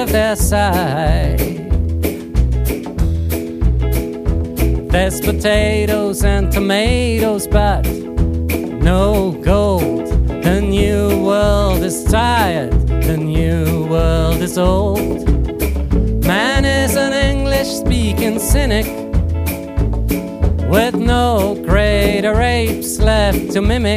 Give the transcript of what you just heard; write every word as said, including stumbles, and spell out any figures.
their side. There's potatoes and tomatoes, but no gold. The new world is tired, the new world is old. Man is an English-speaking cynic with no greater apes left to mimic.